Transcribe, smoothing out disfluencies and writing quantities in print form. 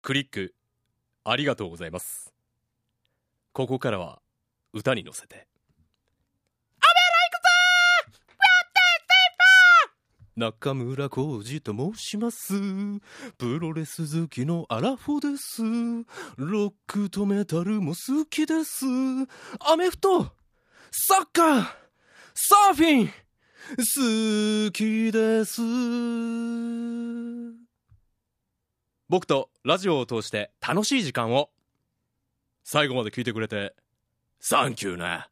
クリックありがとうございます。ここからは歌に乗せて中村浩二と申します。プロレス好きのアラフォです。ロックとメタルも好きです。アメフト、サッカー、サーフィン好きです。僕とラジオを通して楽しい時間を最後まで聞いてくれてサンキューな。